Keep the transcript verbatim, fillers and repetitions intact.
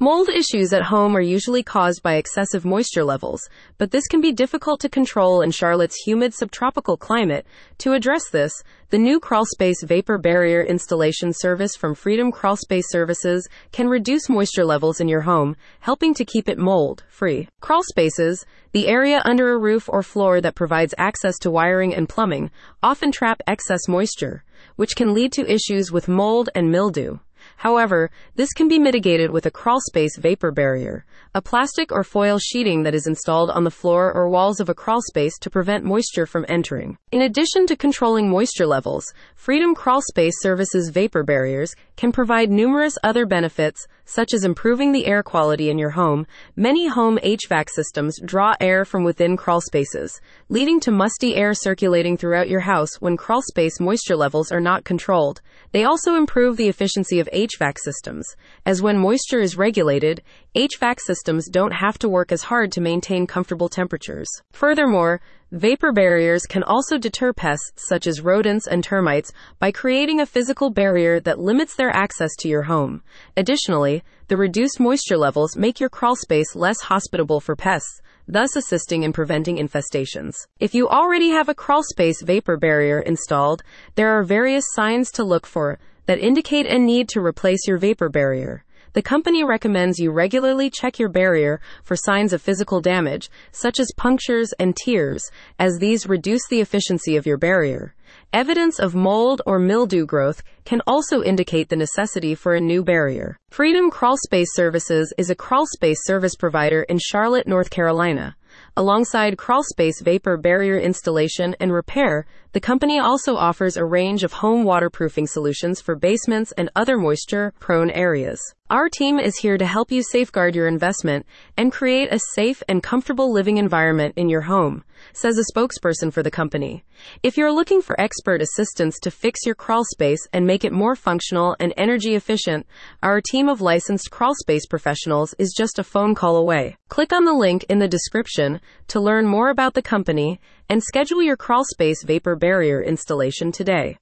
Mold issues at home are usually caused by excessive moisture levels, but this can be difficult to control in Charlotte's humid subtropical climate. To address this, the new Crawlspace Vapor Barrier Installation Service from Freedom Crawlspace Services can reduce moisture levels in your home, helping to keep it mold-free. Crawlspaces, the area under a roof or floor that provides access to wiring and plumbing, often trap excess moisture, which can lead to issues with mold and mildew. However, this can be mitigated with a Crawlspace Vapor Barrier, a plastic or foil sheeting that is installed on the floor or walls of a crawlspace to prevent moisture from entering. In addition to controlling moisture levels, Freedom Crawlspace Services vapor barriers can provide numerous other benefits, such as improving the air quality in your home. Many home H V A C systems draw air from within crawlspaces, leading to musty air circulating throughout your house when crawlspace moisture levels are not controlled. They also improve the efficiency of H V A C systems, as when moisture is regulated, H V A C systems don't have to work as hard to maintain comfortable temperatures. Furthermore, vapor barriers can also deter pests such as rodents and termites by creating a physical barrier that limits their access to your home. Additionally, the reduced moisture levels make your crawlspace less hospitable for pests, thus assisting in preventing infestations. If you already have a crawlspace vapor barrier installed, there are various signs to look for that indicate a need to replace your vapor barrier. The company recommends you regularly check your barrier for signs of physical damage, such as punctures and tears, as these reduce the efficiency of your barrier. Evidence of mold or mildew growth can also indicate the necessity for a new barrier. Freedom Crawlspace Services is a crawlspace service provider in Charlotte, North Carolina. Alongside crawlspace vapor barrier installation and repair, the company also offers a range of home waterproofing solutions for basements and other moisture-prone areas. Our team is here to help you safeguard your investment and create a safe and comfortable living environment in your home, says a spokesperson for the company. If you're looking for expert assistance to fix your crawlspace and make it more functional and energy efficient, our team of licensed crawlspace professionals is just a phone call away. Click on the link in the description to learn more about the company and schedule your crawlspace vapor barrier installation today.